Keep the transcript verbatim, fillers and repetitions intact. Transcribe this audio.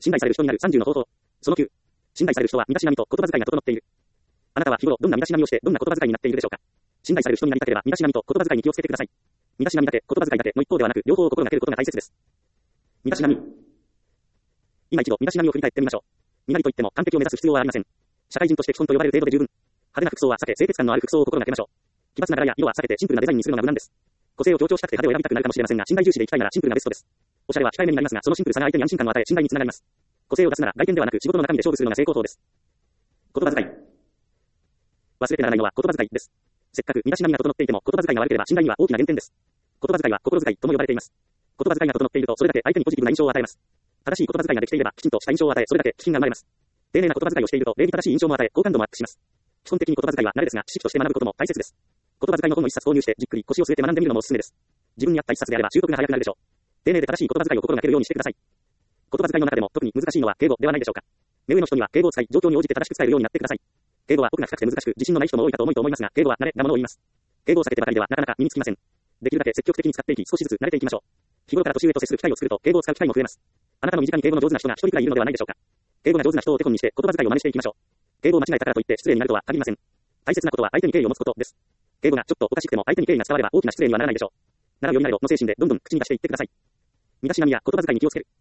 信頼される人になるさんじゅうの方法。そのきゅう。信頼される人は身だしなみと言葉遣いが整っている。あなたは日頃どんな身だしなみをしてどんな言葉遣いになっているでしょうか。信頼される人になりたければ身だしなみと言葉遣いに気をつけてください。身だしなみだけ、言葉遣いだけの一方ではなく、両方を心がけることが大切です。身だしなみ。今一度身だしなみを振り返ってみましょう。身なりといっても完璧を目指す必要はありません。社会人として基本と呼ばれる程度で十分。派手な服装は避け、清潔感のある服装を心がけましょう。奇抜な柄や色は避けてシンプルなデザインにするのが無難です。個性を強調したくて派手を選びたくなるかもしれませんが、信頼重視でいきたいならシンプルなベストです。おしゃれは控えめになりますが、そのシンプルさが相手に安心感を与え、信頼につながります。個性を出すなら外見ではなく仕事の中身で勝負するのが成功法です。言葉遣い。忘れてならないのは言葉遣いです。せっかく身だしなみが整っていても言葉遣いが悪ければ信頼には大きな減点です。言葉遣いは心遣いとも呼ばれています。言葉遣いが整っているとそれだけ相手にポジティブな印象を与えます。正しい言葉遣いができていればきちんとした印象を与え、それだけ気品が生まれます。丁寧な言葉遣いをしていると礼儀正しい印象も与え、好感度もアップします。基本的に言葉遣いは慣れですが、知識として学ぶことも大切です。言葉遣いの本を一冊購入してじっくり腰を据えて学んでみるのもおすすめです。自分に合った一冊であれば習得が早くなるでしょう。丁寧で正しい言葉遣いを心がけるようにしてください。言葉遣いの中でも特に難しいのは敬語ではないでしょうか。目上の人には敬語を使い、状況に応じて正しく伝えるようになってください。敬語は奥が深くて難しく、自信のない人も多いかと思いと思いますが、敬語は慣れなものを言います。敬語を避けてばかりではなかなか身につきません。できるだけ積極的に使っていき、少しずつ慣れていきましょう。日頃から年上と接する機会を作ると、敬語を使う機会も増えます。あなたの身近に敬語の上手な人が一人くらいいるのではないでしょうか。敬語が上手な人を手本にして言葉遣いを真似していきましょう。敬語を間違えたからといって失礼になるとは限りません。大切なことは相手に敬意を持つことです。敬語がちょっとおかしくても相手に敬意が伝われば大きな失礼にはならないでしょう。ならよりなれろの精神でどんどん口に出していってください。身だしなみや言葉遣いに気をつける。